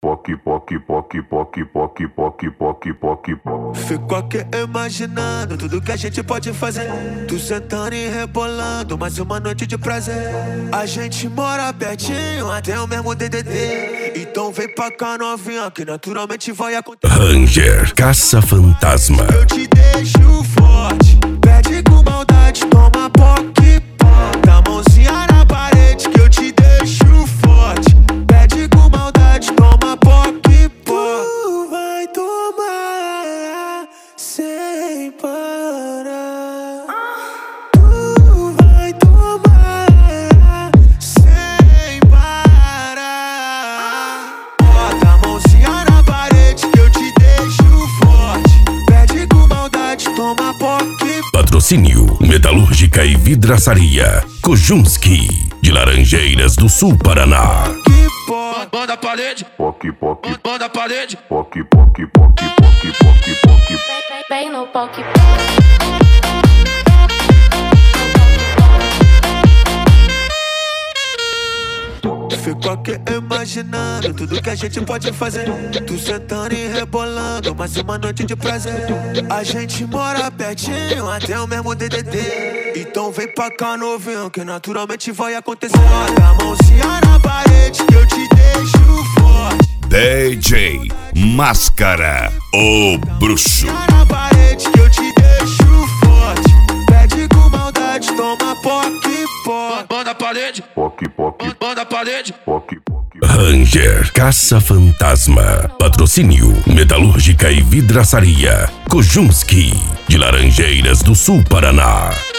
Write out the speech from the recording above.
Poc, poc, poc, poc, poc, poc, poc, poc, poc. Fico aqui imaginando tudo que a gente pode fazer. Tu sentando e rebolando, mais uma noite de prazer. A gente mora pertinho, até o mesmo DDD. Então vem pra cá novinha, que naturalmente vai acontecer. Ranger, caça-fantasma. Eu te deixo forte, pede com maldade, toma poc, poc. Dá a mãozinha na parede que eu te deixo forte. Pede com maldade, toma poc, poc. Tu vai tomar sem parar. Tu vai tomar sem parar. Bota a mãozinha na parede que eu te deixo forte. Pede com maldade, toma poc. Patrocínio Metalúrgica e Vidraçaria Kojunski, de Laranjeiras do Sul, Paraná. Banda parede, Poc, poc, banda parede. poc, poc, poc, poc, poc, poc. Bem no poc. Fico aqui imaginando tudo que a gente pode fazer. Tu sentando e rebolando, mais uma noite de prazer. A gente mora pertinho, até o mesmo DDD. Então vem pra cá novinho, que naturalmente vai acontecer. Bota a mãozinha na parede que eu te deixo forte. DJ Máscara, o bruxo. Na parede que eu te deixo forte. Pede com maldade, toma poc, poc. Banda parede, Poc, poc, banda parede. poc, poc. Ranger, caça-fantasma. Patrocínio Metalúrgica e Vidraçaria Kojunski, de Laranjeiras do Sul, Paraná.